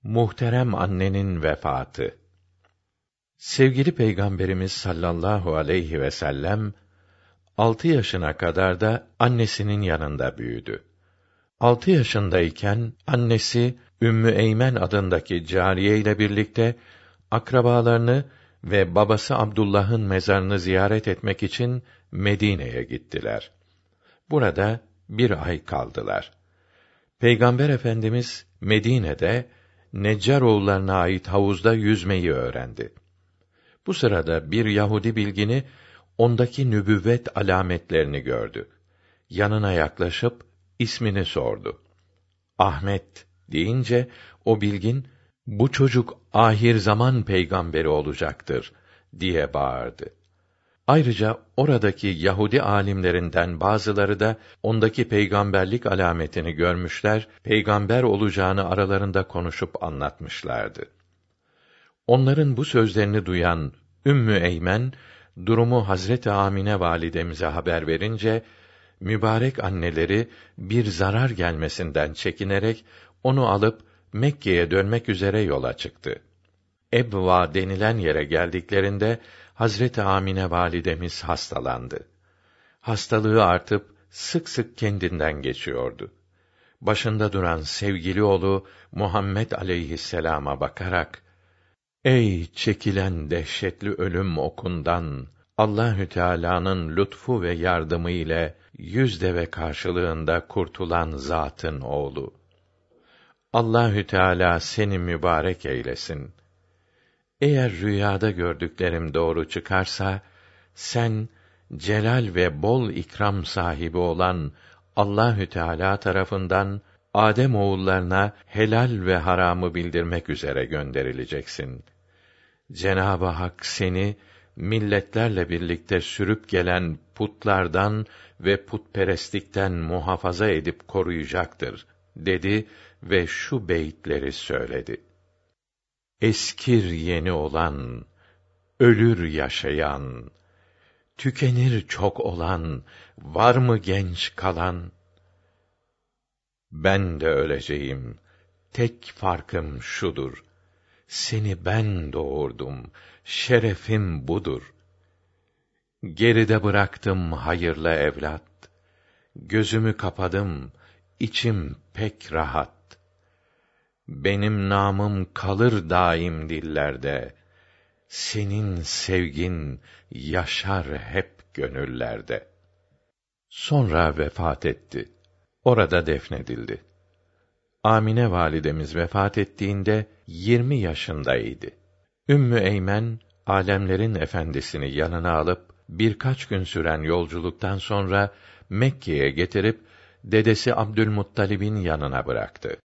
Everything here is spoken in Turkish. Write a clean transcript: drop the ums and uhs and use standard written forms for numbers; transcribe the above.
Muhterem annenin vefatı. Sevgili Peygamberimiz sallallahu aleyhi ve sellem 6 yaşına kadar da annesinin yanında büyüdü. 6 yaşındayken annesi Ümmü Eymen adındaki cariye ile birlikte akrabalarını ve babası Abdullah'ın mezarını ziyaret etmek için Medine'ye gittiler. Burada 1 ay kaldılar. Peygamber Efendimiz Medine'de Neccaroğullarına ait havuzda yüzmeyi öğrendi. Bu sırada bir Yahudi bilgini ondaki nübüvvet alametlerini gördü. Yanına yaklaşıp ismini sordu. Ahmet deyince o bilgin bu çocuk ahir zaman peygamberi olacaktır diye bağırdı. Ayrıca oradaki Yahudi alimlerinden bazıları da ondaki peygamberlik alametini görmüşler, peygamber olacağını aralarında konuşup anlatmışlardı. Onların bu sözlerini duyan Ümmü Eymen durumu Hazreti Amine validemize haber verince mübarek anneleri bir zarar gelmesinden çekinerek onu alıp Mekke'ye dönmek üzere yola çıktı. Ebva denilen yere geldiklerinde Hazreti Amine validemiz hastalandı. Hastalığı artıp sık sık kendinden geçiyordu. Başında duran sevgili oğlu Muhammed aleyhisselama bakarak, "Ey çekilen dehşetli ölüm okundan, Allahü Teala'nın lütfu ve yardımı ile 100 deve karşılığında kurtulan zatın oğlu. Allahü Teala seni mübarek eylesin. Eğer rüyada gördüklerim doğru çıkarsa, sen celal ve bol ikram sahibi olan Allahü Teala tarafından Adem oğullarına helal ve haramı bildirmek üzere gönderileceksin. Cenab-ı Hak seni milletlerle birlikte sürüp gelen putlardan ve putperestlikten muhafaza edip koruyacaktır," dedi ve şu beyitleri söyledi. Eskir yeni olan, ölür yaşayan, tükenir çok olan, var mı genç kalan? Ben de öleceğim, tek farkım şudur, seni ben doğurdum, şerefim budur. Geride bıraktım hayırlı evlat, gözümü kapadım, içim pek rahat. Benim namım kalır daim dillerde, senin sevgin yaşar hep gönüllerde. Sonra vefat etti. Orada defnedildi. Amine validemiz vefat ettiğinde 20 yaşındaydı. Ümmü Eymen, alemlerin efendisini yanına alıp birkaç gün süren yolculuktan sonra Mekke'ye getirip dedesi Abdülmuttalib'in yanına bıraktı.